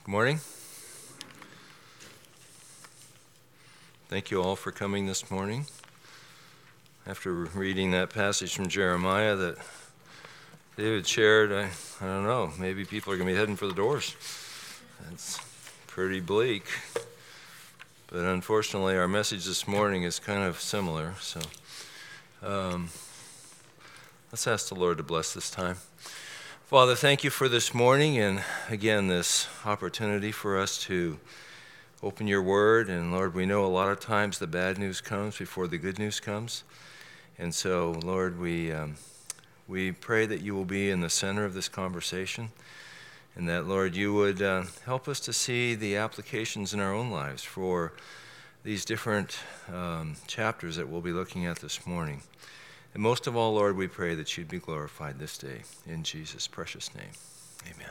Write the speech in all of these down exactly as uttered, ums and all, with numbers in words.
Good morning. Thank you all for coming this morning. After reading that passage from Jeremiah that David shared, I, I don't know, maybe people are going to be heading for the doors. It's pretty bleak. But unfortunately, our message this morning is kind of similar. So um, let's ask the Lord to bless this time. Father, thank you for this morning and, again, this opportunity for us to open your word. And, Lord, we know a lot of times the bad news comes before the good news comes. And so, Lord, we um, we pray that you will be in the center of this conversation and that, Lord, you would uh, help us to see the applications in our own lives for these different um, chapters that we'll be looking at this morning. And most of all, Lord, we pray that you'd be glorified this day. In Jesus' precious name, amen.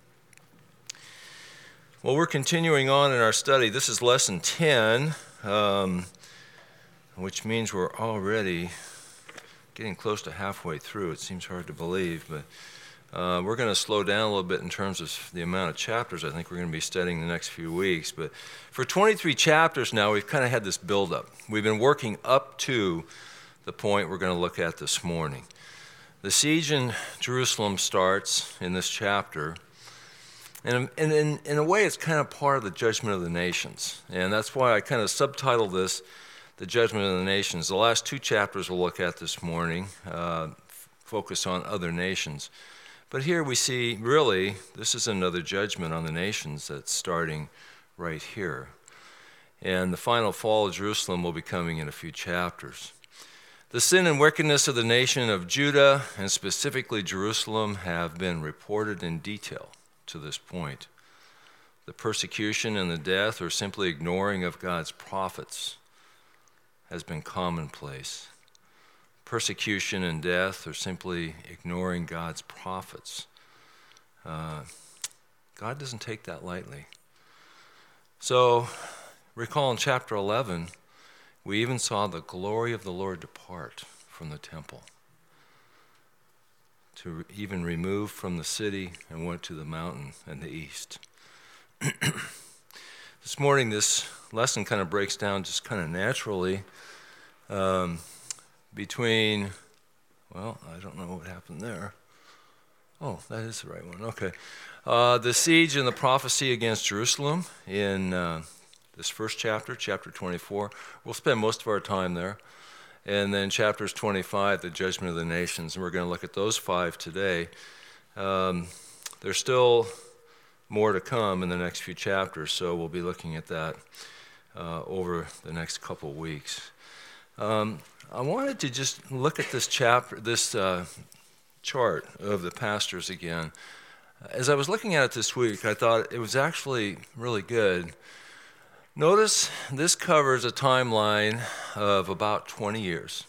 Well, we're continuing on in our study. This is lesson ten, um, which means we're already getting close to halfway through. It seems hard to believe, but uh, we're going to slow down a little bit in terms of the amount of chapters I think we're going to be studying the next few weeks. But for twenty-three chapters now, we've kind of had this buildup. We've been working up to the point we're going to look at this morning. The siege in Jerusalem starts in this chapter, and in, in, in a way it's kind of part of the judgment of the nations, and that's why I kind of subtitled this, The Judgment of the Nations. The last two chapters we'll look at this morning uh, focus on other nations, but here we see, really, this is another judgment on the nations that's starting right here, and the final fall of Jerusalem will be coming in a few chapters. The sin and wickedness of the nation of Judah, and specifically Jerusalem, have been reported in detail to this point. The persecution and the death, or simply ignoring of God's prophets, has been commonplace. Persecution and death, or simply ignoring God's prophets. Uh, God doesn't take that lightly. So, recall in chapter eleven, we even saw the glory of the Lord depart from the temple, to even remove from the city and went to the mountain and the east. This morning, this lesson kind of breaks down just kind of naturally um, between, well, I don't know what happened there. Oh, that is the right one. Okay. Uh, the siege and the prophecy against Jerusalem in uh, this first chapter, chapter twenty-four. We'll spend most of our time there. And then chapters twenty-five, the judgment of the nations. And we're going to look at those five today. Um, there's still more to come in the next few chapters, so we'll be looking at that uh, over the next couple weeks. Um, I wanted to just look at this chapter, this uh, chart of the pastors again. As I was looking at it this week, I thought it was actually really good. Notice this covers a timeline of about twenty years.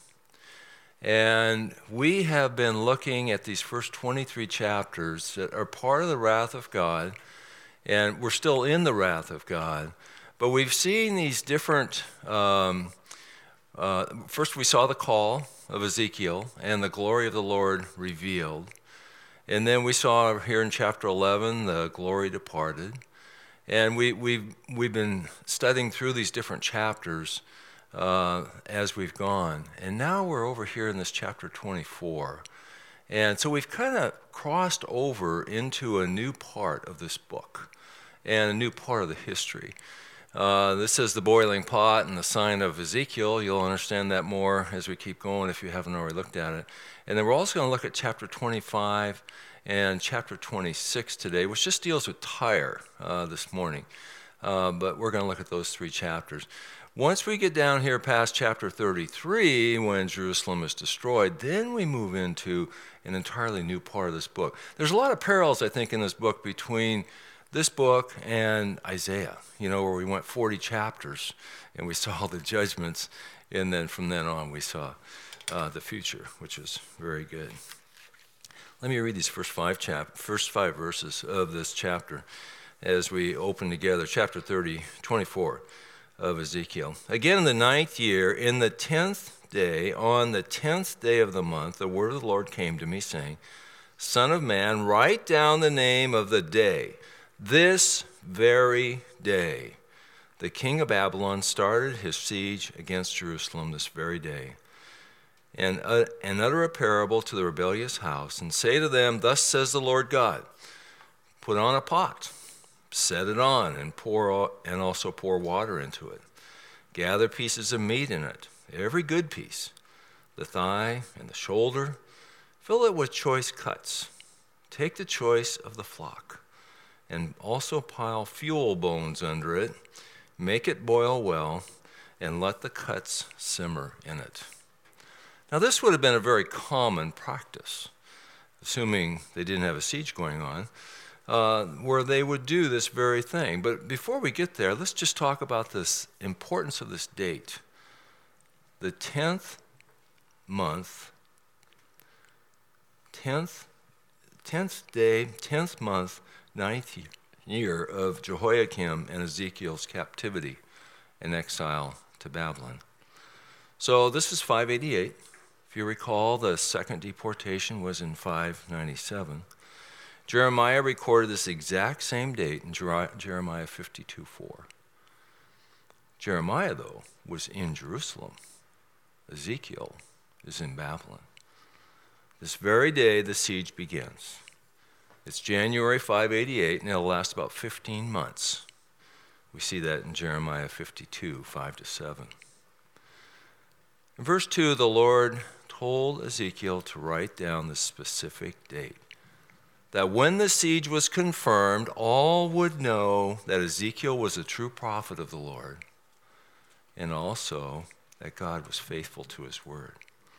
And we have been looking at these first twenty-three chapters that are part of the wrath of God, and we're still in the wrath of God. But we've seen these different, um, uh, first we saw the call of Ezekiel and the glory of the Lord revealed. And then we saw here in chapter eleven, the glory departed. And we, we've, we've been studying through these different chapters uh, as we've gone. And now we're over here in this chapter twenty-four. And so we've kind of crossed over into a new part of this book and a new part of the history. Uh, this is the boiling pot and the sign of Ezekiel. You'll understand that more as we keep going if you haven't already looked at it. And then we're also going to look at chapter twenty-five and chapter twenty-six today, which just deals with Tyre uh, this morning. Uh, but we're going to look at those three chapters. Once we get down here past chapter thirty-three, when Jerusalem is destroyed, then we move into an entirely new part of this book. There's a lot of parallels, I think, in this book between this book and Isaiah, you know, where we went forty chapters and we saw the judgments, and then from then on we saw uh, the future, which is very good. Let me read these first five chap- first five verses of this chapter as we open together. Chapter thirty, twenty-four of Ezekiel. Again in the ninth year, in the tenth day, on the tenth day of the month, the word of the Lord came to me, saying, Son of man, write down the name of the day This very day, the king of Babylon started his siege against Jerusalem this very day, and, uh, and utter a parable to the rebellious house, and say to them, thus says the Lord God, put on a pot, set it on, and pour and also pour water into it. Gather pieces of meat in it, every good piece, the thigh and the shoulder. Fill it with choice cuts. Take the choice of the flock, and also pile fuel bones under it. Make it boil well, and let the cuts simmer in it. Now, this would have been a very common practice, assuming they didn't have a siege going on, uh, where they would do this very thing. But before we get there, let's just talk about this importance of this date. The tenth month, tenth, tenth day, tenth month, ninth year of Jehoiakim and Ezekiel's captivity and exile to Babylon. So this is five eighty-eight. If you recall, the second deportation was in five ninety-seven. Jeremiah recorded this exact same date in Jeremiah fifty-two four. Jeremiah, though, was in Jerusalem. Ezekiel is in Babylon. This very day, the siege begins. It's January five eighty-eight, and it'll last about fifteen months. We see that in Jeremiah fifty-two, five to seven. In verse two, the Lord told Ezekiel to write down the specific date, that when the siege was confirmed, all would know that Ezekiel was a true prophet of the Lord, and also that God was faithful to his word.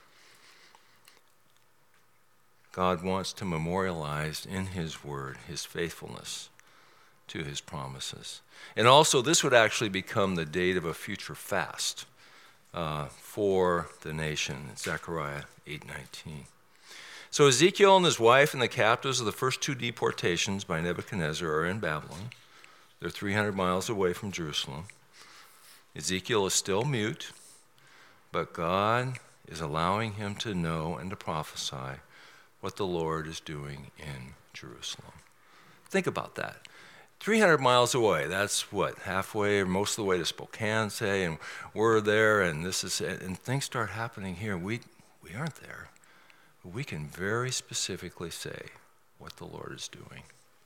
God wants to memorialize in his word his faithfulness to his promises. And also, this would actually become the date of a future fast uh, for the nation, Zechariah eight nineteen. So Ezekiel and his wife and the captives of the first two deportations by Nebuchadnezzar are in Babylon. They're three hundred miles away from Jerusalem. Ezekiel is still mute, but God is allowing him to know and to prophesy what the Lord is doing in Jerusalem. Think about that. three hundred miles away, that's what, halfway or most of the way to Spokane, say, and we're there, and this is, and things start happening here. We, we aren't there. But we can very specifically say what the Lord is doing.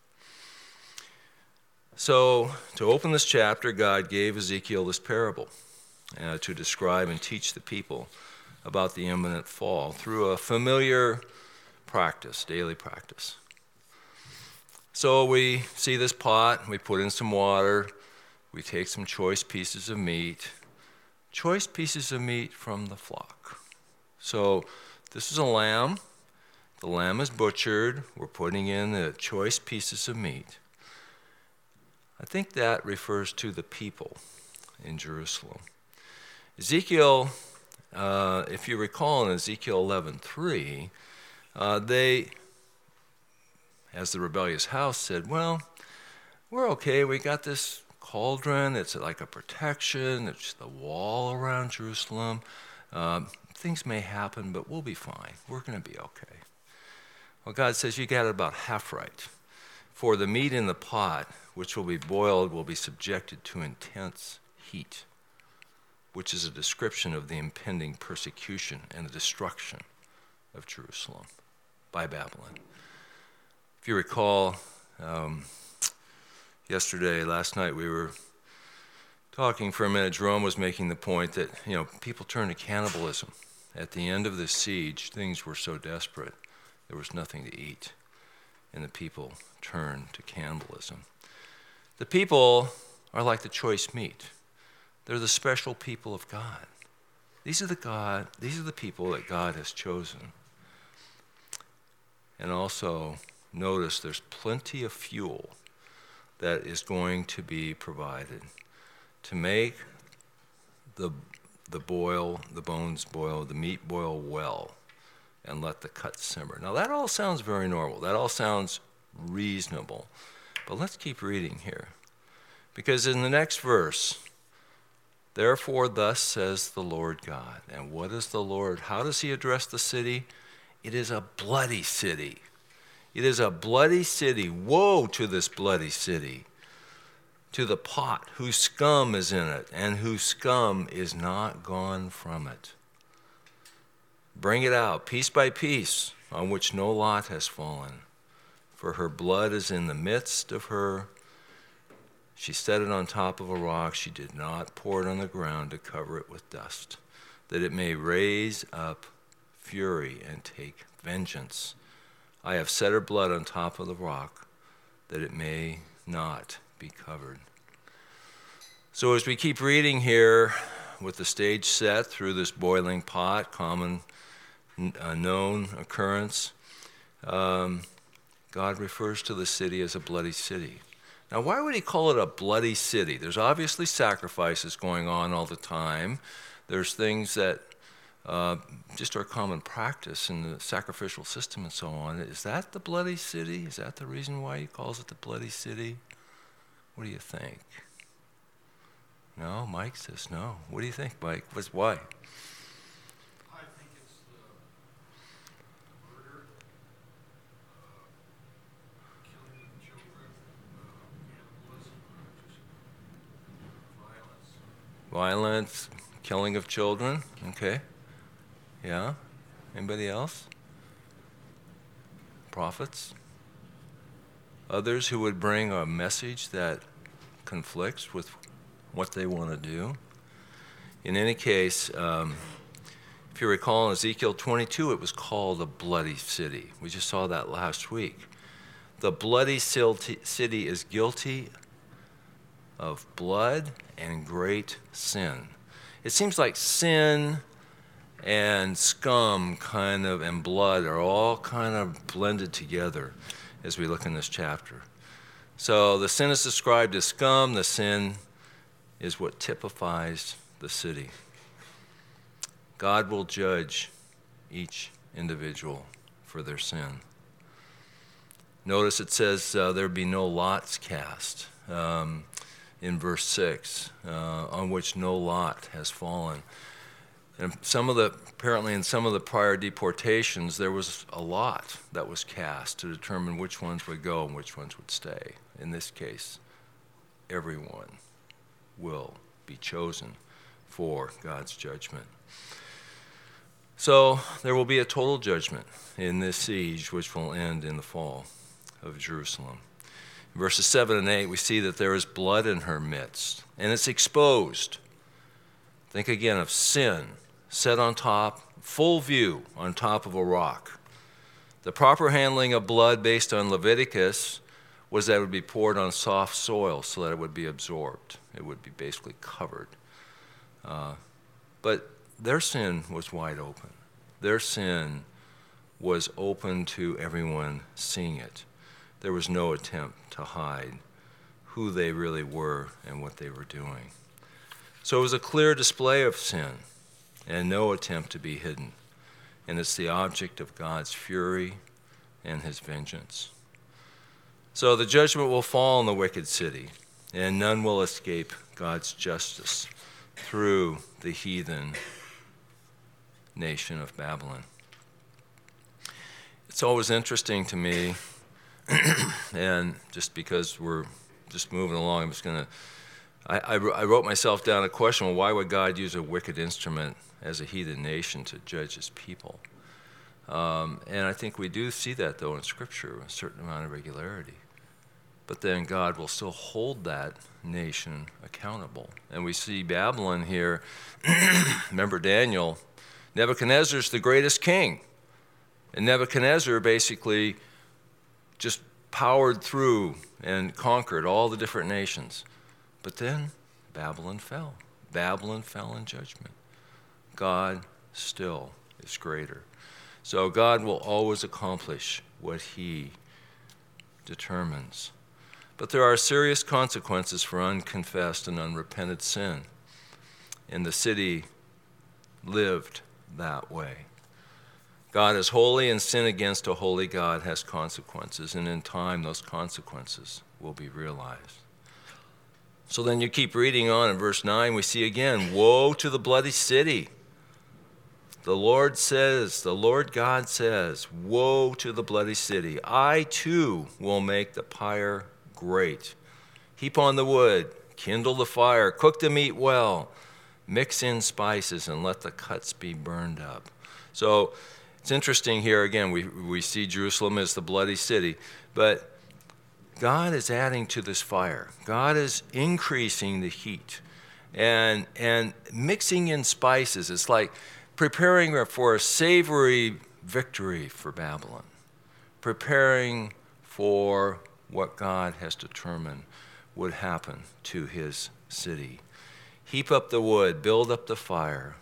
So, to open this chapter, God gave Ezekiel this parable uh, to describe and teach the people about the imminent fall through a familiar practice, daily practice. So we see this pot, we put in some water, we take some choice pieces of meat, choice pieces of meat from the flock. So this is a lamb, the lamb is butchered, we're putting in the choice pieces of meat. I think that refers to the people in Jerusalem. Ezekiel, uh, if you recall in Ezekiel eleven three, Uh, they, as the rebellious house, said, well, we're okay. We got this cauldron. It's like a protection. It's the wall around Jerusalem. Um, things may happen, but we'll be fine. We're going to be okay. Well, God says you got it about half right. For the meat in the pot, which will be boiled, will be subjected to intense heat, which is a description of the impending persecution and the destruction of Jerusalem by Babylon. If you recall, um, yesterday, last night, we were talking for a minute. Jerome was making the point that, you know, people turn to cannibalism. At the end of the siege, things were so desperate, there was nothing to eat, and the people turned to cannibalism. The people are like the choice meat. They're the special people of God. These are the God, these are the people that God has chosen. And also, notice there's plenty of fuel that is going to be provided to make the the boil, the bones boil, the meat boil well, and let the cuts simmer. Now that all sounds very normal. That all sounds reasonable. But let's keep reading here. Because in the next verse, therefore thus says the Lord God. And what is the Lord? How does he address the city? It is a bloody city. It is a bloody city. Woe to this bloody city, to the pot whose scum is in it, and whose scum is not gone from it. Bring it out, piece by piece, on which no lot has fallen. For her blood is in the midst of her. She set it on top of a rock. She did not pour it on the ground to cover it with dust, that it may raise up fury and take vengeance. I have set her blood on top of the rock, that it may not be covered. So as we keep reading here, with the stage set through this boiling pot, common uh, known occurrence, um, God refers to the city as a bloody city. Now, why would he call it a bloody city? There's obviously sacrifices going on all the time. There's things that uh, just are common practice in the sacrificial system and so on. Is that the bloody city? Is that the reason why he calls it the bloody city? What do you think? No? Mike says no. What do you think, Mike? What's, why? I think it's the murder, uh, killing of children, uh, cannibalism, uh, just violence. Violence, killing of children. Okay. Yeah? Anybody else? Prophets? Others who would bring a message that conflicts with what they want to do? In any case, um, if you recall in Ezekiel twenty-two, it was called a bloody city. We just saw that last week. The bloody city is guilty of blood and great sin. It seems like sin and scum kind of and blood are all kind of blended together as we look in this chapter. So the sin is described as scum. The sin is what typifies the city. God will judge each individual for their sin. Notice it says uh, there be no lots cast um, in verse six, uh, on which no lot has fallen. And some of the, apparently in some of the prior deportations, there was a lot that was cast to determine which ones would go and which ones would stay. In this case, everyone will be chosen for God's judgment. So there will be a total judgment in this siege, which will end in the fall of Jerusalem. In verses seven and eight, we see that there is blood in her midst, and it's exposed. Think again of sin set on top, full view on top of a rock. The proper handling of blood based on Leviticus was that it would be poured on soft soil so that it would be absorbed. It would be basically covered. Uh, but their sin was wide open. Their sin was open to everyone seeing it. There was no attempt to hide who they really were and what they were doing. So it was a clear display of sin and no attempt to be hidden. And it's the object of God's fury and his vengeance. So the judgment will fall on the wicked city, and none will escape God's justice through the heathen nation of Babylon. It's always interesting to me, and just because we're just moving along, I'm just going to, I, I wrote myself down a question, well, why would God use a wicked instrument as a heathen nation to judge his people? Um, and I think we do see that, though, in Scripture, with a certain amount of regularity. But then God will still hold that nation accountable. And we see Babylon here. Remember Daniel, Nebuchadnezzar's the greatest king. And Nebuchadnezzar basically just powered through and conquered all the different nations. But then Babylon fell. Babylon fell in judgment. God still is greater. So God will always accomplish what he determines. But there are serious consequences for unconfessed and unrepented sin. And the city lived that way. God is holy, and sin against a holy God has consequences. And in time, those consequences will be realized. So then you keep reading on in verse nine, we see again, woe to the bloody city. The Lord says, the Lord God says, woe to the bloody city. I too will make the pyre great. Heap on the wood, kindle the fire, cook the meat well, mix in spices, and let the cuts be burned up. So it's interesting here, again, we, we see Jerusalem as the bloody city, but God is adding to this fire. God is increasing the heat and, and mixing in spices. It's like preparing for a savory victory for Babylon, preparing for what God has determined would happen to his city. Heap up the wood, build up the fire,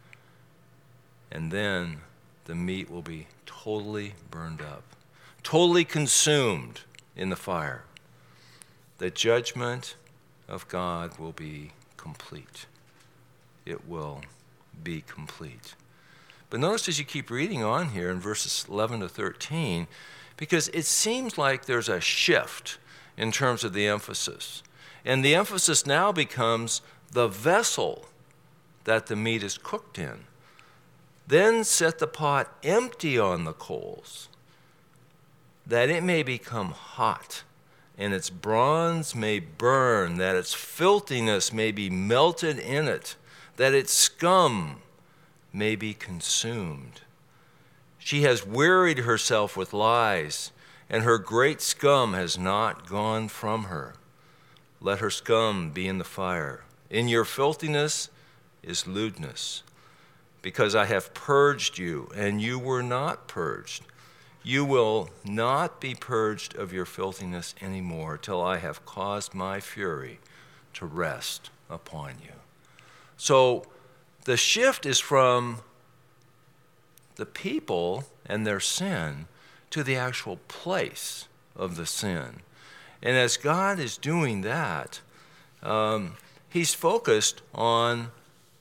and then the meat will be totally burned up, totally consumed in the fire. The judgment of God will be complete. It will be complete. But notice as you keep reading on here in verses eleven to thirteen, because it seems like there's a shift in terms of the emphasis. And the emphasis now becomes the vessel that the meat is cooked in. Then set the pot empty on the coals, that it may become hot, and its bronze may burn, that its filthiness may be melted in it, that its scum may be consumed. She has wearied herself with lies, and her great scum has not gone from her. Let her scum be in the fire. In your filthiness is lewdness, because I have purged you, and you were not purged. You will not be purged of your filthiness anymore till I have caused my fury to rest upon you. So the shift is from the people and their sin to the actual place of the sin. And as God is doing that, um, he's focused on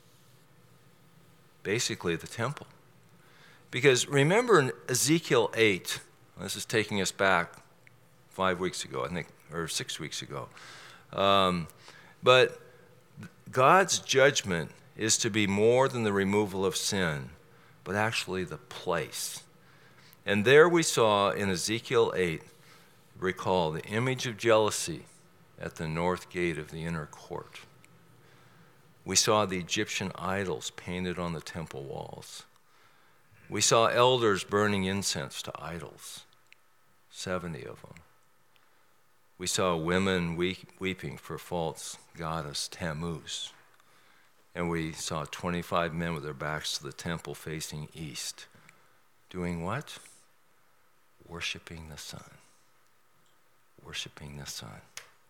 basically the temple. Because remember in Ezekiel eight, this is taking us back five weeks ago, I think, or six weeks ago. Um, but God's judgment is to be more than the removal of sin, but actually the place. And there we saw in Ezekiel eight, recall the image of jealousy at the north gate of the inner court. We saw the Egyptian idols painted on the temple walls. We saw elders burning incense to idols, seventy of them. We saw women weep, weeping for false goddess Tammuz. And we saw twenty-five men with their backs to the temple facing east. Doing what? Worshiping the sun. Worshiping the sun.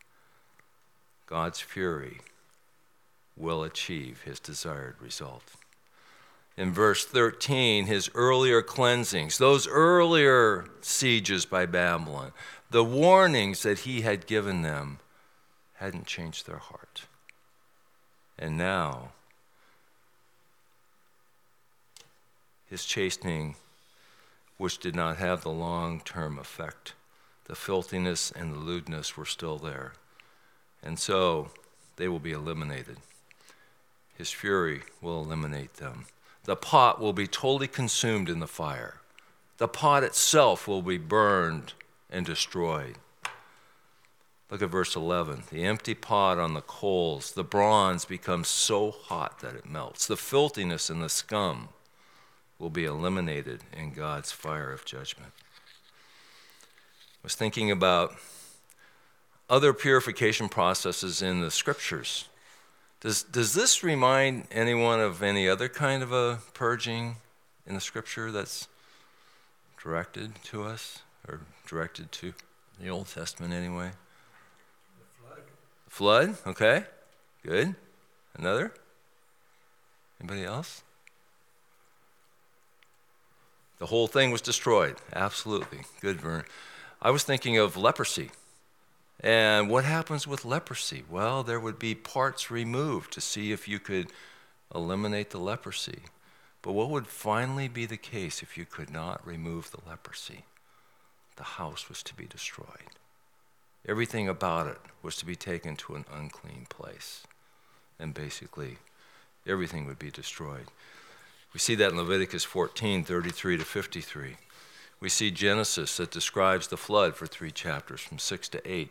God's fury will achieve his desired result. In verse thirteen, his earlier cleansings, those earlier sieges by Babylon, the warnings that he had given them hadn't changed their heart. And now, his chastening, which did not have the long-term effect, the filthiness and the lewdness were still there. And so they will be eliminated. His fury will eliminate them. The pot will be totally consumed in the fire. The pot itself will be burned and destroyed. Look at verse eleven. The empty pot on the coals, the bronze becomes so hot that it melts. The filthiness and the scum will be eliminated in God's fire of judgment. I was thinking about other purification processes in the scriptures. Does, does this remind anyone of any other kind of a purging in the scripture that's directed to us, or directed to the Old Testament anyway? The flood. Flood, okay, good. Another? Anybody else? The whole thing was destroyed, absolutely. Good, Vern. I was thinking of leprosy. And what happens with leprosy? Well, there would be parts removed to see if you could eliminate the leprosy. But what would finally be the case if you could not remove the leprosy? The house was to be destroyed. Everything about it was to be taken to an unclean place. And basically, everything would be destroyed. We see that in Leviticus fourteen, thirty-three to fifty-three. We see Genesis that describes the flood for three chapters, from six to eight.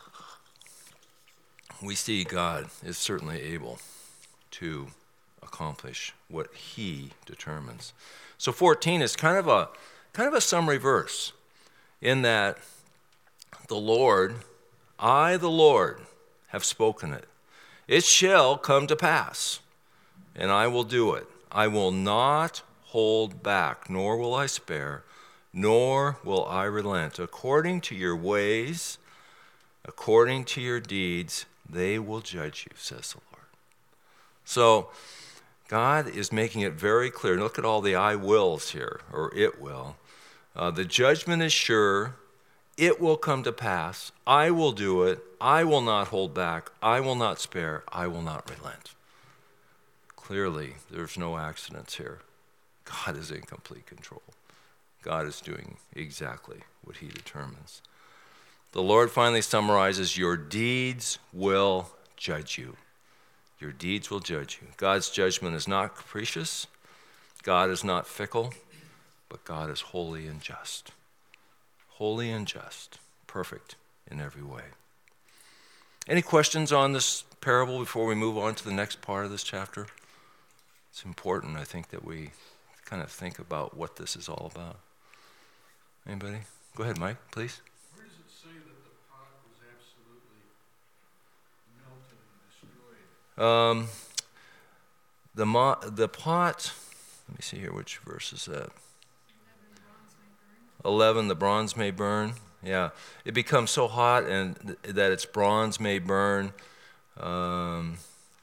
We see God is certainly able to accomplish what he determines. So fourteen is kind of a kind of a summary verse in that the Lord, I the Lord, have spoken it. It shall come to pass, and I will do it. I will not hold back, nor will I spare, nor will I relent. According to your ways, according to your deeds, they will judge you, says the Lord. So God is making it very clear. Look at all the I wills here, or it will. Uh, the judgment is sure. It will come to pass. I will do it. I will not hold back. I will not spare. I will not relent. Clearly, there's no accidents here. God is in complete control. God is doing exactly what he determines. The Lord finally summarizes, your deeds will judge you. Your deeds will judge you. God's judgment is not capricious. God is not fickle, but God is holy and just. Holy and just, perfect in every way. Any questions on this parable before we move on to the next part of this chapter? It's important, I think, that we kind of think about what this is all about. Anybody? Go ahead, Mike, please. Where does it say that the pot was absolutely melted and destroyed? Um, the mo- the pot, let me see here, which verse is that? eleven, the bronze may burn. Yeah, it becomes so hot and th- that its bronze may burn. Um,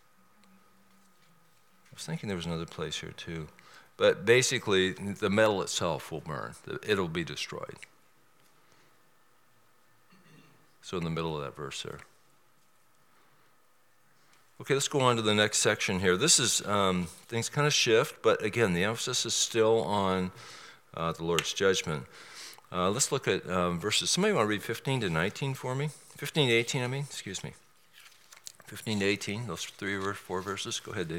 I was thinking there was another place here too. But basically, the metal itself will burn. It'll be destroyed. So in the middle of that verse there. Okay, let's go on to the next section here. This is, um, things kind of shift, but again, the emphasis is still on uh, the Lord's judgment. Uh, let's look at um, verses. Somebody want to read fifteen to nineteen for me? fifteen to eighteen, I mean, excuse me. fifteen to eighteen, those three or four verses. Go ahead, Dave.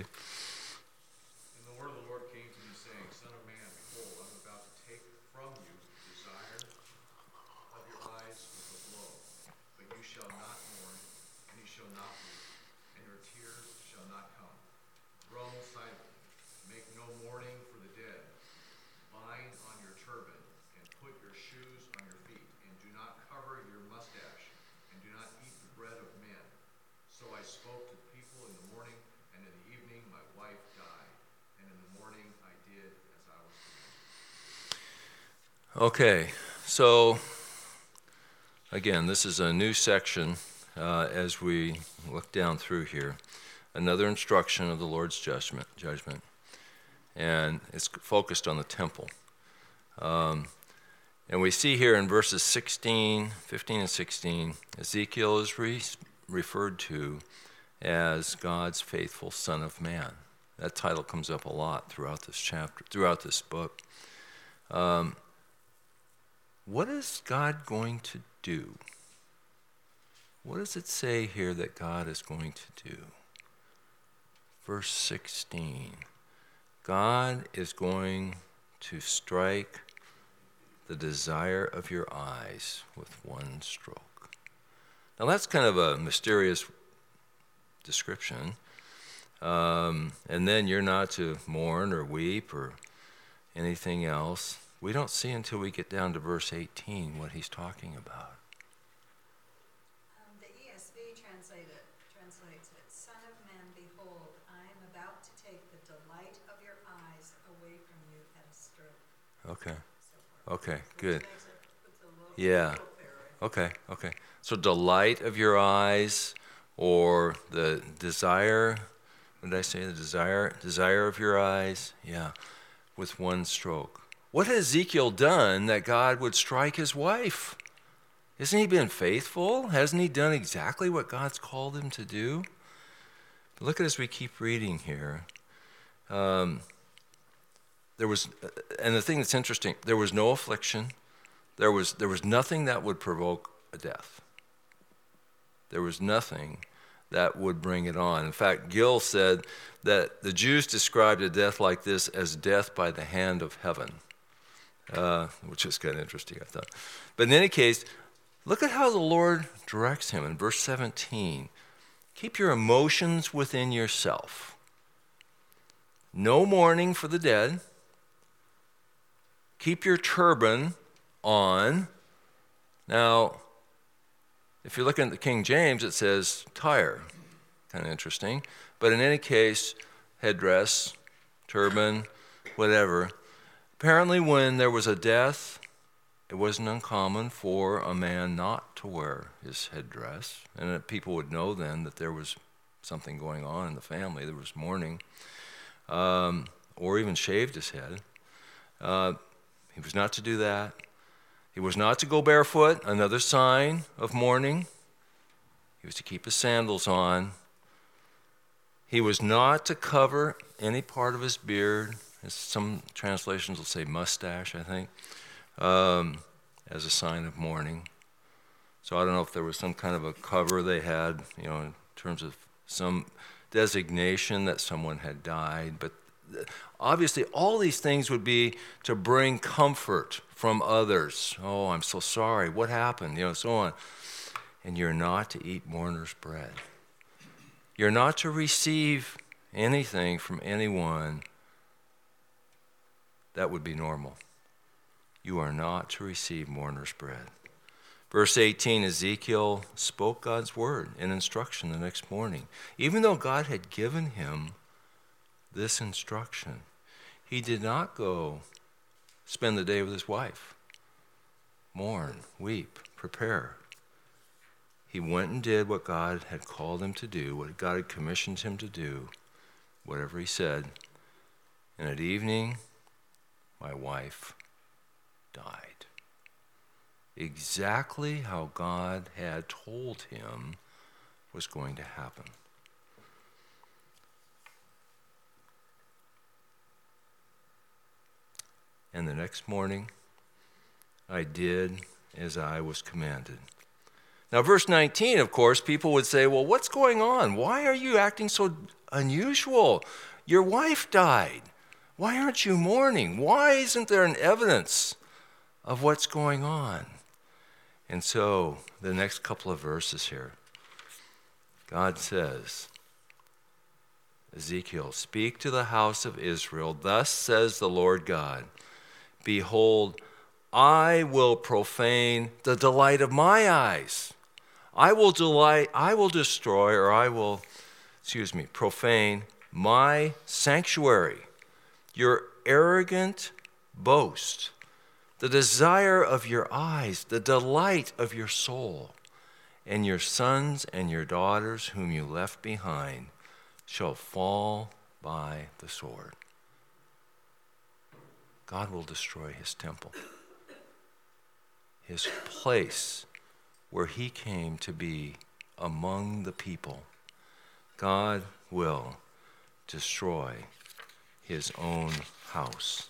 And the word of the Lord came to me, saying, Son of man, behold, I'm about to take from you the desire of your eyes with a blow. But you shall not mourn, and you shall not weep, and your tears shall not come. Groan silently, make no mourning for the dead. Bind on your turban, and put your shoes on your feet, and do not cover your mustache, and do not eat the bread of men. So I spoke to the people in the morning, and in the evening my wife died, and in the morning I did as I was commanded. Okay, so again, this is a new section uh, as we look down through here. Another instruction of the Lord's judgment, judgment, and it's focused on the temple. Um, and we see here in verses sixteen, fifteen and sixteen, Ezekiel is re- referred to as God's faithful Son of Man. That title comes up a lot throughout this chapter, throughout this book. Um, what is God going to do? What does it say here that God is going to do? Verse sixteen, God is going to strike the desire of your eyes with one stroke. Now that's kind of a mysterious description. Um, and then you're not to mourn or weep or anything else. We don't see until we get down to verse eighteen what he's talking about. Um, the E S V translate it, translates it, Son of man, behold, I am about to take the delight of your eyes away from you at a stroke. Okay, So forth. okay, Which good. makes it- puts a little- Yeah. little there, right? Okay, okay. So delight of your eyes, or the desire, what did I say? The desire, desire of your eyes? Yeah, with one stroke. What has Ezekiel done that God would strike his wife? Hasn't he been faithful? Hasn't he done exactly what God's called him to do? But look at as we keep reading here. Um, there was, and the thing that's interesting, there was no affliction. There was, there was nothing that would provoke a death. There was nothing that would bring it on. In fact, Gill said that the Jews described a death like this as death by the hand of heaven, uh, which is kind of interesting, I thought. But in any case, look at how the Lord directs him in verse seventeen. Keep your emotions within yourself. No mourning for the dead. Keep your turban on. Now, if you're looking at the King James, it says tire. Kind of interesting. But in any case, headdress, turban, whatever. Apparently when there was a death, it wasn't uncommon for a man not to wear his headdress. And that people would know then that there was something going on in the family. There was mourning. Um, or even shaved his head. Uh, he was not to do that. He was not to go barefoot, another sign of mourning. He was to keep his sandals on. He was not to cover any part of his beard. As some translations will say mustache, I think, um, as a sign of mourning. So I don't know if there was some kind of a cover they had, you know, in terms of some designation that someone had died. But obviously all these things would be to bring comfort from others. Oh, I'm so sorry. What happened? You know, so on. And you're not to eat mourner's bread. You're not to receive anything from anyone that would be normal. You are not to receive mourner's bread. Verse eighteen, Ezekiel spoke God's word in instruction the next morning. Even though God had given him this instruction, he did not go spend the day with his wife. Mourn, weep, prepare. He went and did what God had called him to do, what God had commissioned him to do, whatever he said. And at evening, my wife died. Exactly how God had told him was going to happen. And the next morning, I did as I was commanded. Now, verse nineteen, of course, people would say, well, what's going on? Why are you acting so unusual? Your wife died. Why aren't you mourning? Why isn't there an evidence of what's going on? And so, the next couple of verses here, God says, Ezekiel, speak to the house of Israel, thus says the Lord God, behold, I will profane the delight of my eyes. I will delight, I will destroy, or I will, excuse me, profane my sanctuary. Your arrogant boast, the desire of your eyes, the delight of your soul, and your sons and your daughters whom you left behind shall fall by the sword. God will destroy his temple, his place where he came to be among the people. God will destroy his own house.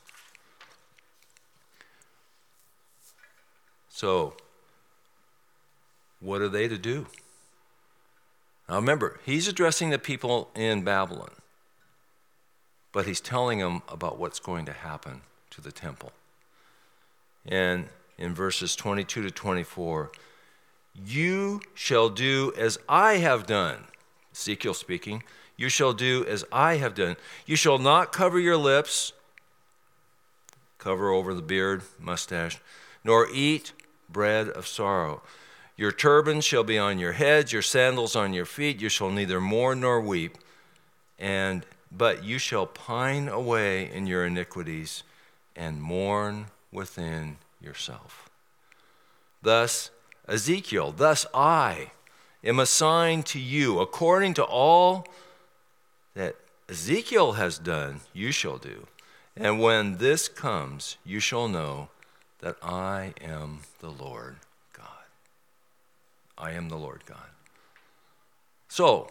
So, what are they to do? Now remember, he's addressing the people in Babylon, but he's telling them about what's going to happen to the temple. And in verses twenty-two to twenty-four, you shall do as I have done. Ezekiel speaking. You shall do as I have done. You shall not cover your lips, cover over the beard, mustache, nor eat bread of sorrow. Your turban shall be on your heads, your sandals on your feet. You shall neither mourn nor weep, and but you shall pine away in your iniquities and mourn within yourself. Thus, Ezekiel, thus I am assigned to you according to all that Ezekiel has done, you shall do. And when this comes, you shall know that I am the Lord God. I am the Lord God. So,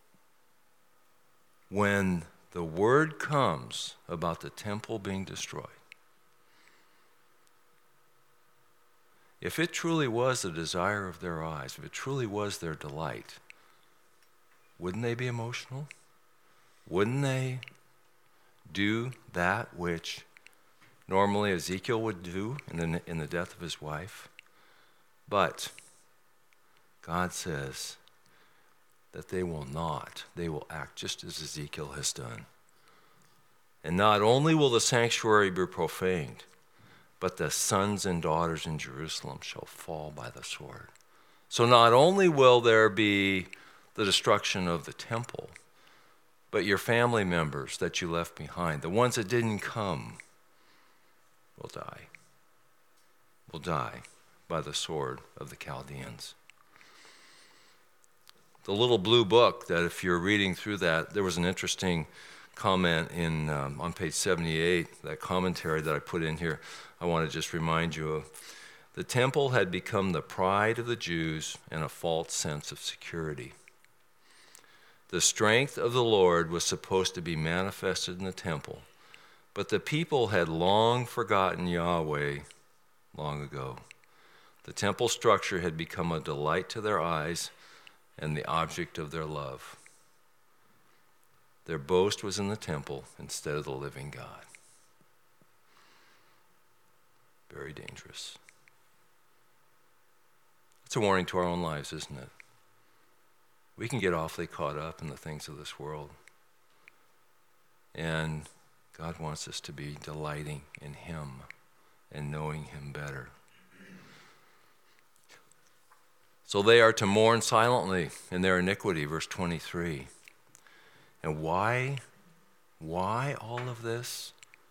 when the word comes about the temple being destroyed, if it truly was the desire of their eyes, if it truly was their delight, wouldn't they be emotional? Wouldn't they do that which normally Ezekiel would do in the, in the death of his wife? But God says that they will not. They will act just as Ezekiel has done. And not only will the sanctuary be profaned, but the sons and daughters in Jerusalem shall fall by the sword. So not only will there be the destruction of the temple, but your family members that you left behind, the ones that didn't come, will die. Will die by the sword of the Chaldeans. The little blue book that if you're reading through that, there was an interesting comment in um, on page seventy-eight, that commentary that I put in here. I want to just remind you of. The temple had become the pride of the Jews and a false sense of security. The strength of the Lord was supposed to be manifested in the temple, but the people had long forgotten Yahweh long ago. The temple structure had become a delight to their eyes and the object of their love. Their boast was in the temple instead of the living God. Very dangerous. It's a warning to our own lives, isn't it? We can get awfully caught up in the things of this world. And God wants us to be delighting in Him and knowing Him better. So they are to mourn silently in their iniquity, verse twenty-three. And why? Why all of this?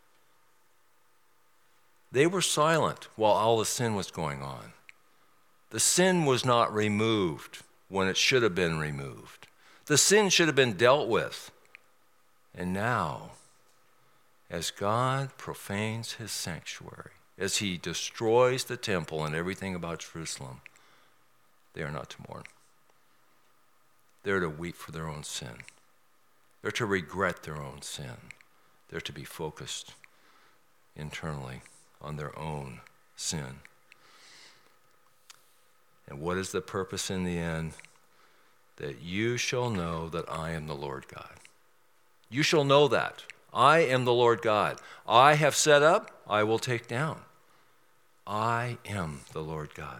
They were silent while all the sin was going on. The sin was not removed when it should have been removed. The sin should have been dealt with. And now, as God profanes His sanctuary, as He destroys the temple and everything about Jerusalem, they are not to mourn. They're to weep for their own sin. They're to regret their own sin. They're to be focused internally on their own sin. And what is the purpose in the end? That you shall know that I am the Lord God. You shall know that. I am the Lord God. I have set up, I will take down. I am the Lord God.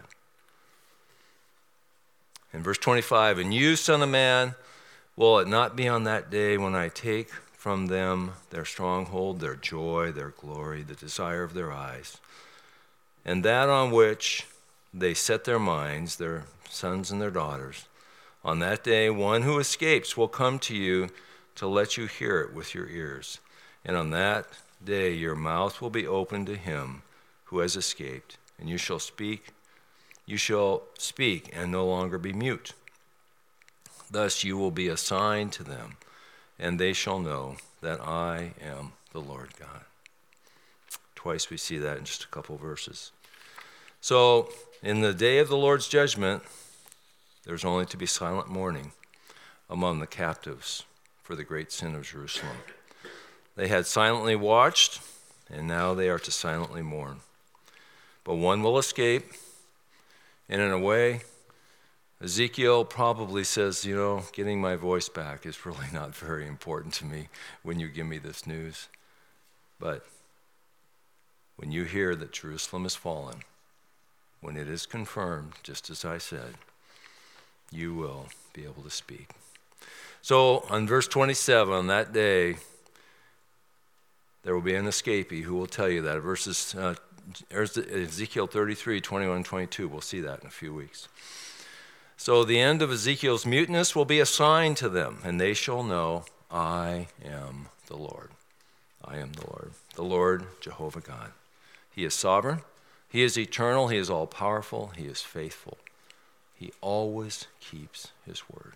In verse twenty-five, and you, son of man, will it not be on that day when I take from them their stronghold, their joy, their glory, the desire of their eyes, and that on which they set their minds, their sons and their daughters, on that day one who escapes will come to you to let you hear it with your ears. And on that day your mouth will be opened to him who has escaped, and you shall speak, you shall speak and no longer be mute. Thus you will be a sign to them, and they shall know that I am the Lord God. Twice we see that in just a couple verses. So, in the day of the Lord's judgment, there's only to be silent mourning among the captives for the great sin of Jerusalem. They had silently watched, and now they are to silently mourn. But one will escape, and in a way, Ezekiel probably says, you know, getting my voice back is really not very important to me when you give me this news. But when you hear that Jerusalem has fallen, when it is confirmed, just as I said, you will be able to speak. So on verse twenty-seven, on that day, there will be an escapee who will tell you that. Verses uh, Ezekiel thirty-three, twenty-one, and twenty-two, we'll see that in a few weeks. So the end of Ezekiel's muteness will be a sign to them, and they shall know I am the Lord. I am the Lord, the Lord Jehovah God. He is sovereign. He is eternal. He is all-powerful. He is faithful. He always keeps his word.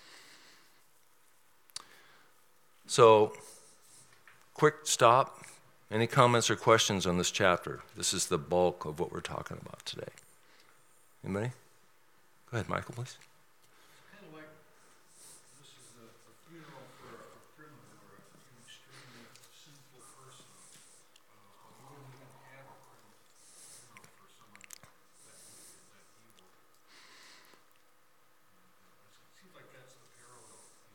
So, quick stop. Any comments or questions on this chapter? This is the bulk of what we're talking about today. Anybody? Go ahead, Michael, please. Kind of like this is the, the funeral for a, a criminal or a, an extremely sinful person. Uh, you wouldn't even have a criminal funeral for someone that wicked, that evil. Uh, it seems like that's the parallel.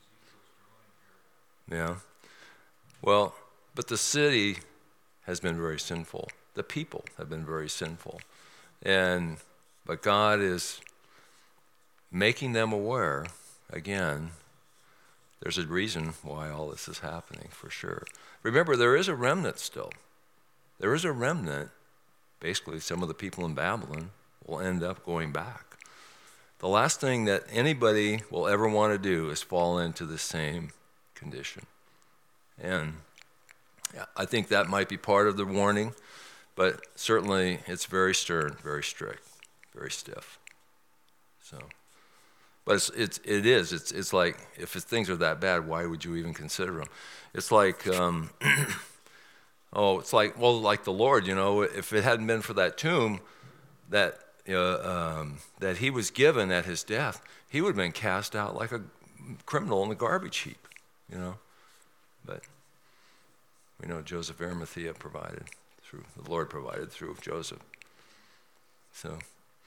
Well, but the city has been very sinful. The people have been very sinful. And but God is making them aware, again, there's a reason why all this is happening, for sure. Remember, there is a remnant still. There is a remnant. Basically, some of the people in Babylon will end up going back. The last thing that anybody will ever want to do is fall into the same condition. And yeah, I think that might be part of the warning, but certainly it's very stern, very strict, very stiff. So, but it's, it's it is it's it's like, if it's, things are that bad, why would you even consider them? It's like um, oh, it's like well, like the Lord, you know, if it hadn't been for that tomb that uh, um, that he was given at his death, he would have been cast out like a criminal in the garbage heap, you know. But we know Joseph Arimathea provided through, the Lord provided through Joseph. So,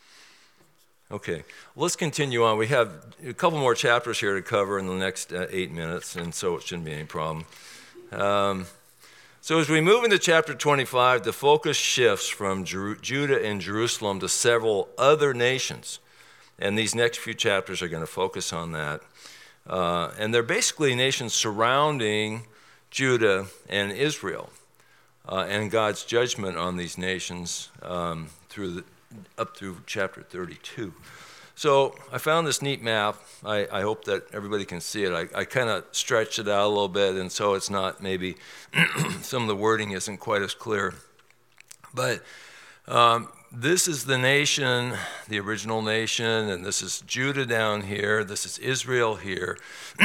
okay, let's continue on. We have a couple more chapters here to cover in the next uh, eight minutes, and so it shouldn't be any problem. Um, so as we move into chapter twenty-five, the focus shifts from Jer- Judah and Jerusalem to several other nations. And these next few chapters are going to focus on that. Uh, and they're basically nations surrounding Judah and Israel, uh, and God's judgment on these nations um, through the, up through chapter thirty-two. So I found this neat map. I, I hope that everybody can see it. I, I kind of stretched it out a little bit, and so it's not maybe some of the wording isn't quite as clear. But um, this is the nation, the original nation, and this is Judah down here. This is Israel here.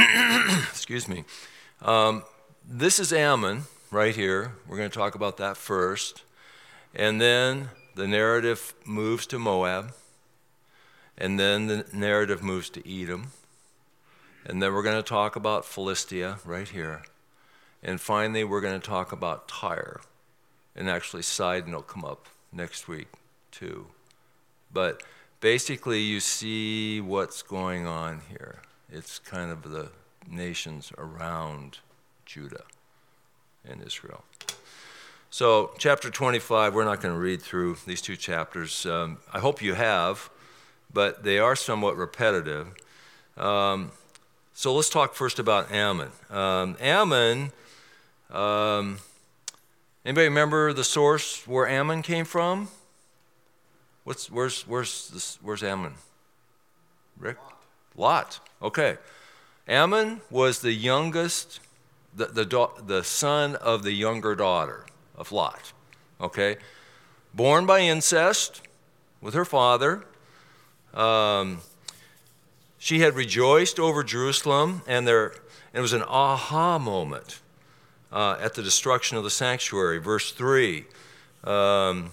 Excuse me. Um, this is Ammon right here. We're going to talk about that first. And then the narrative moves to Moab. And then the narrative moves to Edom. And then we're going to talk about Philistia right here. And finally, we're going to talk about Tyre. And actually, Sidon will come up next week too. But basically, you see what's going on here. It's kind of the nations around Judah and Israel. So chapter twenty-five, we're not going to read through these two chapters. Um, I hope you have, but they are somewhat repetitive. Um, so let's talk first about Ammon. Um, Ammon, um, anybody remember the source where Ammon came from? What's where's where's this, where's Ammon? Rick? Lot. Lot. Okay. Ammon was the youngest, the the the son of the younger daughter of Lot. Okay, born by incest with her father. Um, she had rejoiced over Jerusalem, and there and it was an aha moment uh, at the destruction of the sanctuary. Verse three. Um,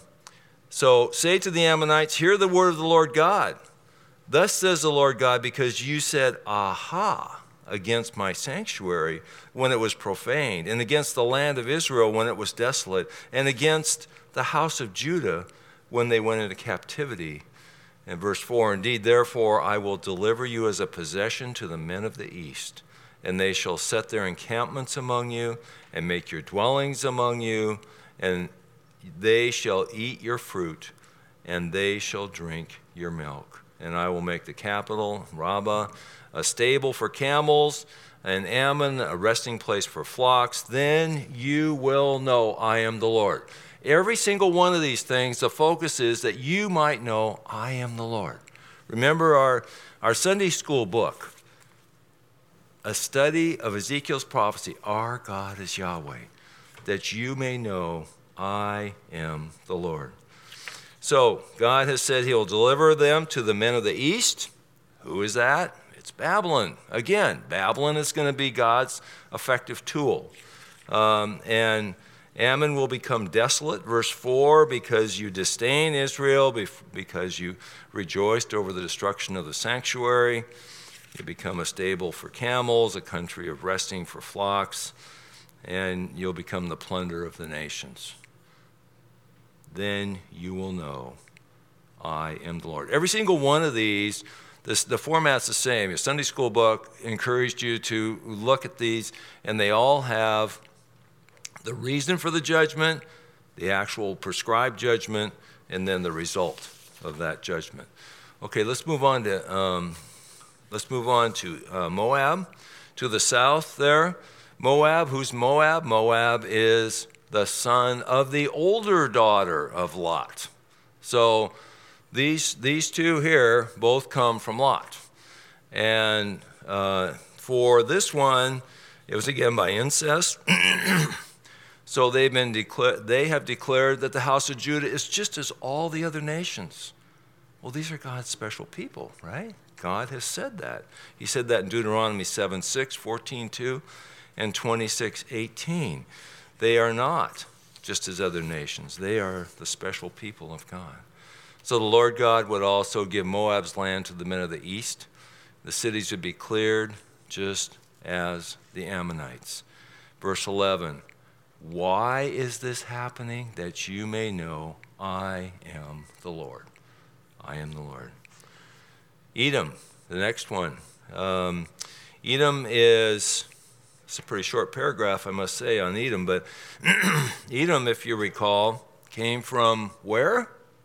so say to the Ammonites, hear the word of the Lord God. Thus says the Lord God, because you said, aha, against my sanctuary when it was profaned, and against the land of Israel when it was desolate, and against the house of Judah when they went into captivity. And verse four, indeed, therefore I will deliver you as a possession to the men of the east, and they shall set their encampments among you, and make your dwellings among you, and they shall eat your fruit, and they shall drink your milk. And I will make the capital, Rabbah, a stable for camels, and Ammon a resting place for flocks. Then you will know I am the Lord. Every single one of these things, the focus is that you might know I am the Lord. Remember our, our Sunday school book, a study of Ezekiel's prophecy, our God is Yahweh, that you may know I am the Lord. So God has said he will deliver them to the men of the east. Who is that? It's Babylon. Again, Babylon is going to be God's effective tool. Um, and Ammon will become desolate, verse four, because you disdain Israel, because you rejoiced over the destruction of the sanctuary. You become a stable for camels, a country of resting for flocks, and you'll become the plunder of the nations. Then you will know I am the Lord. Every single one of these, this, the format's the same. Your Sunday school book encouraged you to look at these, and they all have the reason for the judgment, the actual prescribed judgment, and then the result of that judgment. Okay, let's move on to um, let's move on to uh, Moab, to the south there. Moab, who's Moab? Moab is the son of the older daughter of Lot. So these these two here both come from Lot, and uh, for this one, it was again by incest. So they've been declared. They have declared that the house of Judah is just as all the other nations. Well, these are God's special people, right? God has said that. He said that in Deuteronomy seven six, fourteen two, and twenty-six eighteen. They are not just as other nations. They are the special people of God. So the Lord God would also give Moab's land to the men of the east. The cities would be cleared just as the Ammonites. Verse eleven, why is this happening? That you may know I am the Lord. I am the Lord. Edom, the next one. Um, Edom is, it's a pretty short paragraph, I must say, on Edom, but Edom, if you recall, came from where?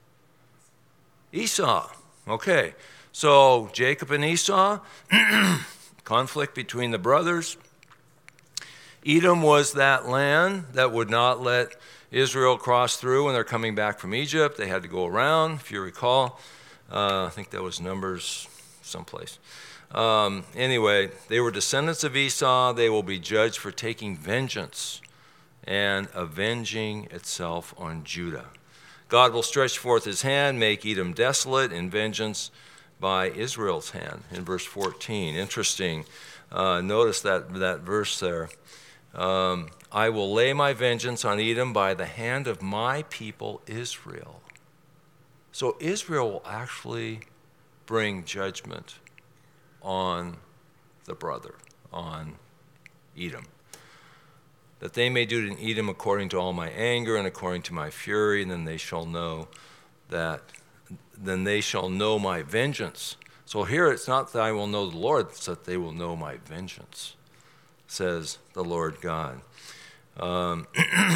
Esau. Okay, so Jacob and Esau, conflict between the brothers. Edom was that land that would not let Israel cross through when they're coming back from Egypt. They had to go around, if you recall. Uh, I think that was Numbers someplace. Um, anyway, they were descendants of Esau. They will be judged for taking vengeance and avenging itself on Judah. God will stretch forth his hand, make Edom desolate in vengeance by Israel's hand, in verse fourteen. Interesting. Uh, notice that, that verse there. Um, I will lay my vengeance on Edom by the hand of my people Israel. So Israel will actually bring judgment on the brother, on Edom. That they may do to Edom according to all my anger and according to my fury, and then they shall know that, then they shall know my vengeance. So here it's not that I will know the Lord, it's that they will know my vengeance, says the Lord God. Um,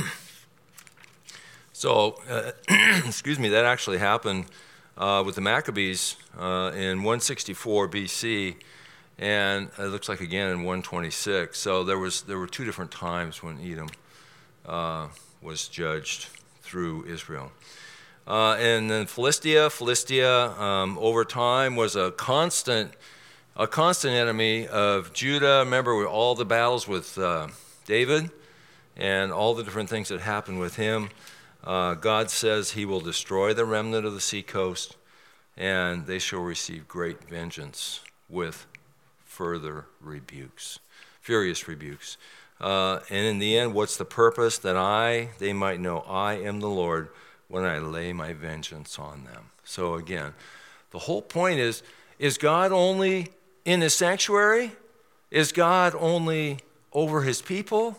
so, uh, excuse me, that actually happened uh, with the Maccabees uh, in one sixty-four B C, and it looks like again in one twenty-six. So there was there were two different times when Edom uh, was judged through Israel. Uh, and then Philistia, Philistia um, over time was a constant a constant enemy of Judah. Remember all the battles with uh, David and all the different things that happened with him. Uh, God says he will destroy the remnant of the seacoast, and they shall receive great vengeance with further rebukes, furious rebukes. Uh, and in the end, what's the purpose? That I, they might know I am the Lord when I lay my vengeance on them. So again, the whole point is, is God only in his sanctuary? Is God only over his people?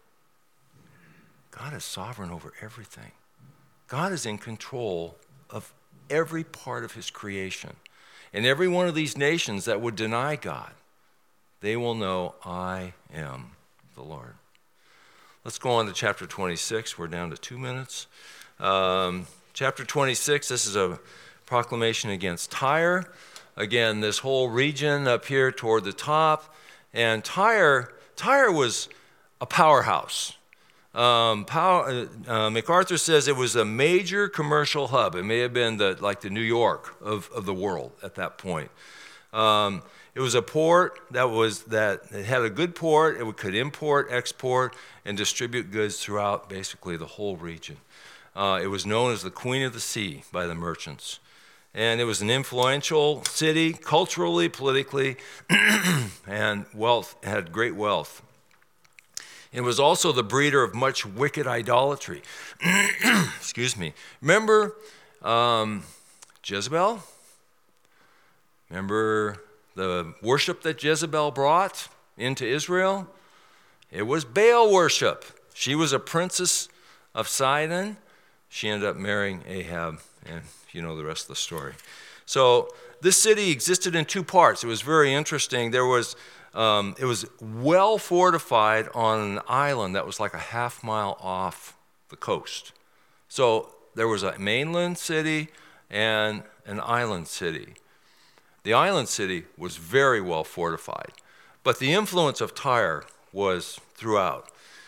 God is sovereign over everything. God is in control of every part of his creation. And every one of these nations that would deny God, they will know I am the Lord. Let's go on to chapter twenty-six. We're down to two minutes. Um, chapter twenty-six, this is a proclamation against Tyre. Again, this whole region up here toward the top. And Tyre, Tyre was a powerhouse. Um, power, uh, MacArthur says it was a major commercial hub. It may have been the, like the New York of, of the world at that point. Um, it was a port that was that it had a good port. It could import, export, and distribute goods throughout basically the whole region. Uh, it was known as the Queen of the Sea by the merchants. And it was an influential city, culturally, politically, and wealth, had great wealth. It was also the breeder of much wicked idolatry. Excuse me. Remember um, Jezebel? Remember the worship that Jezebel brought into Israel? It was Baal worship. She was a princess of Sidon. She ended up marrying Ahab, and you know the rest of the story. So this city existed in two parts. It was very interesting. There was Um, it was well fortified on an island that was like a half mile off the coast. So there was a mainland city and an island city. The island city was very well fortified, but the influence of Tyre was throughout.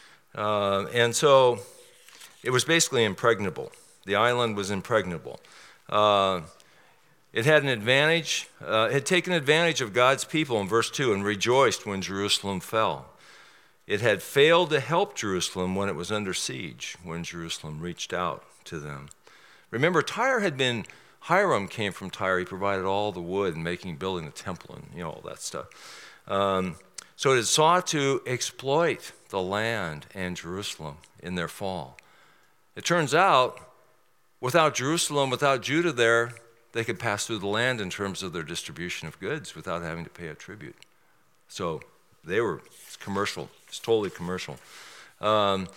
Uh, and so it was basically impregnable. The island was impregnable. Uh, it had an advantage, uh, it had taken advantage of God's people in verse two and rejoiced when Jerusalem fell. It had failed to help Jerusalem when it was under siege, when Jerusalem reached out to them. Remember, Tyre had been, Hiram came from Tyre. He provided all the wood and making, building the temple and, you know, all that stuff. Um, so it had sought to exploit the land and Jerusalem in their fall. It turns out, without Jerusalem, without Judah there, they could pass through the land in terms of their distribution of goods without having to pay a tribute. So they were it's commercial. It's totally commercial. Um,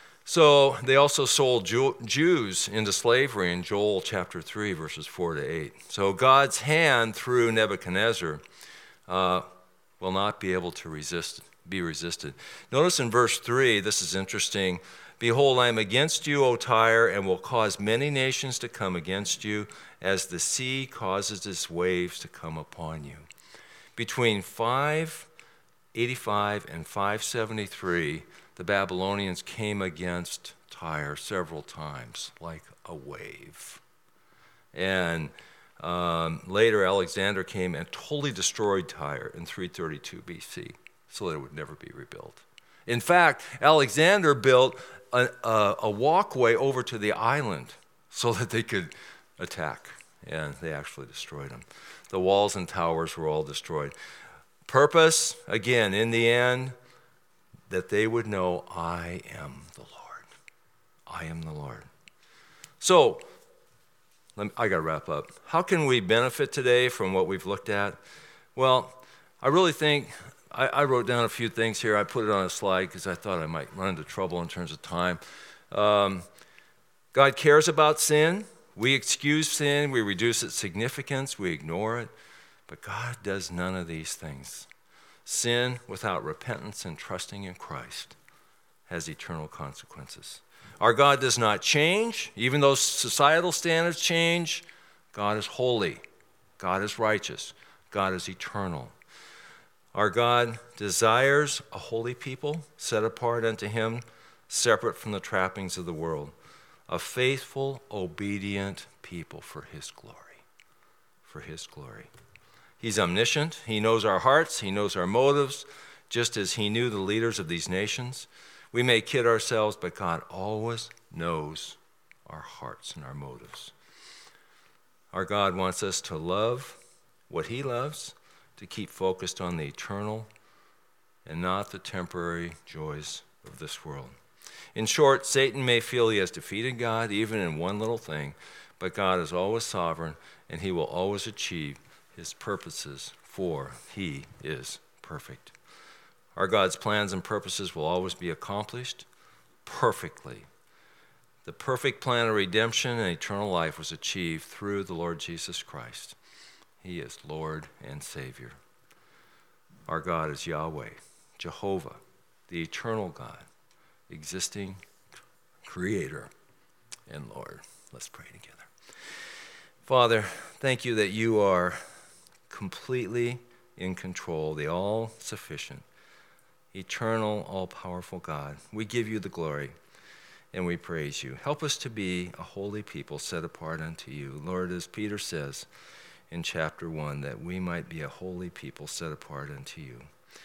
so they also sold Jew- Jews into slavery in Joel chapter three, verses four to eight. So God's hand through Nebuchadnezzar uh, will not be able to resist, be resisted. Notice in verse three, this is interesting. Behold, I am against you, O Tyre, and will cause many nations to come against you, as the sea causes its waves to come upon you. Between five eighty-five and five seventy-three, the Babylonians came against Tyre several times, like a wave. And um, later, Alexander came and totally destroyed Tyre in three thirty-two B C, so that it would never be rebuilt. In fact, Alexander built a, a, a walkway over to the island so that they could attack, and they actually destroyed them. The walls and towers were all destroyed. Purpose, again, in the end, that they would know I am the Lord. I am the Lord. So, let me, I got to wrap up. How can we benefit today from what we've looked at? Well, I really think, I, I wrote down a few things here. I put it on a slide because I thought I might run into trouble in terms of time. Um, God cares about sin. We excuse sin. We reduce its significance. We ignore it. But God does none of these things. Sin without repentance and trusting in Christ has eternal consequences. Our God does not change. Even though societal standards change, God is holy. God is righteous. God is eternal. Our God desires a holy people set apart unto him, separate from the trappings of the world, a faithful, obedient people for his glory. For his glory. He's omniscient. He knows our hearts. He knows our motives, just as he knew the leaders of these nations. We may kid ourselves, but God always knows our hearts and our motives. Our God wants us to love what he loves, to keep focused on the eternal and not the temporary joys of this world. In short, Satan may feel he has defeated God, even in one little thing, but God is always sovereign, and he will always achieve his purposes, for he is perfect. Our God's plans and purposes will always be accomplished perfectly. The perfect plan of redemption and eternal life was achieved through the Lord Jesus Christ. He is Lord and Savior. Our God is Yahweh, Jehovah, the eternal God, existing Creator and Lord. Let's pray together. Father, thank you that you are completely in control, the all-sufficient, eternal, all-powerful God. We give you the glory and we praise you. Help us to be a holy people set apart unto you. Lord, as Peter says in chapter one, that we might be a holy people set apart unto you.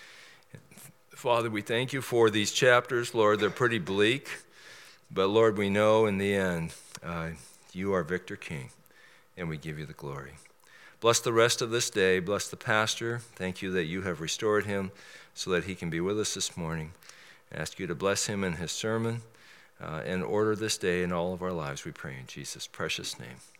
Father, we thank you for these chapters. Lord, they're pretty bleak, but Lord, we know in the end uh, you are Victor King, and we give you the glory. Bless the rest of this day. Bless the pastor. Thank you that you have restored him so that he can be with us this morning. I ask you to bless him in his sermon uh, and order this day in all of our lives, we pray in Jesus' precious name.